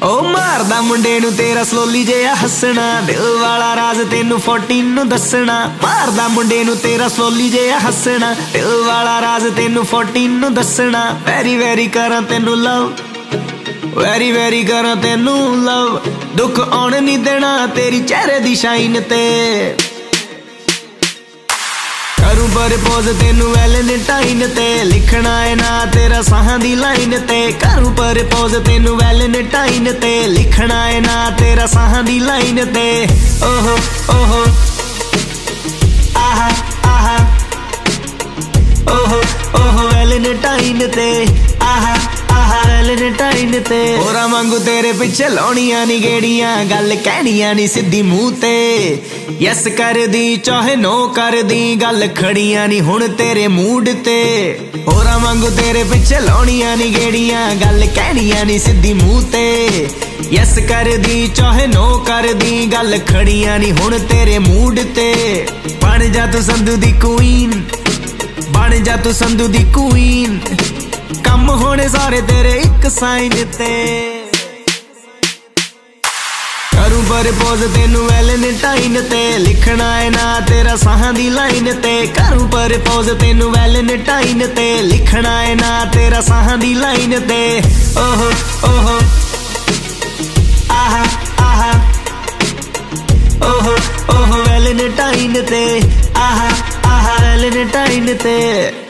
ओ मारदा मुंडे नू तेरा स्लोली जिहा हसना, दिल वाला राज तेनू 14 नू दसना। मारदा मुंडे नू तेरा स्लोली जिहा हसना, दिल वाला राज तेनू 14 नू दसना। वेरी वेरी करां तेनू लव, वेरी वेरी करां तेनू लव, दुख आउण नहीं देना तेरी चेहरे दी शाइन ते। करूं प्रपोज तेनू वैलेंटाइन ते, लिखना है ना तेरा साहां दी लाइन ते। करूं प्रपोज तेनू वैलेंटाइन ते, लिखना है ना तेरा साहां दी लाइन ते। ओहो ओहो आहा आहा, ओहो ओहो वैलेंटाइन ते, आहा आहा वैलेंटाइन ते। होरा वांगू तेरे पिछे लाउणियां नी गेड़ियां, गल कहणियां नी सिद्धी मूंह ते। यस कर दी चाहे नो कर दी, गल खड़ियां नी हुण तेरे मूड ते। होरा वांगू तेरे पिछे लाउणियां नी गेड़ियां, गल कहणियां नी सिद्धी मूंह ते। यस कर दी चाहे नो कर दी, गल खड़ियां नी हुण तेरे मूड ते। बन जा तू संधू दी क्वीन, बन जा तू संधू दी क्वीन, कम होने सारे तेरे एक साइन ते। करूं प्रपोज तेनू वैलेंटाइन ते, लिखना है ना तेरा साहां दी लाइन ते। करूं प्रपोज तेनू वैलेंटाइन ते, लिखना है ना तेरा साहां दी लाइन ते। ओहो ओहो आहा आहा, ओहो ओहो वैलेंटाइन ते, आहा आहा वैलेंटाइन ते।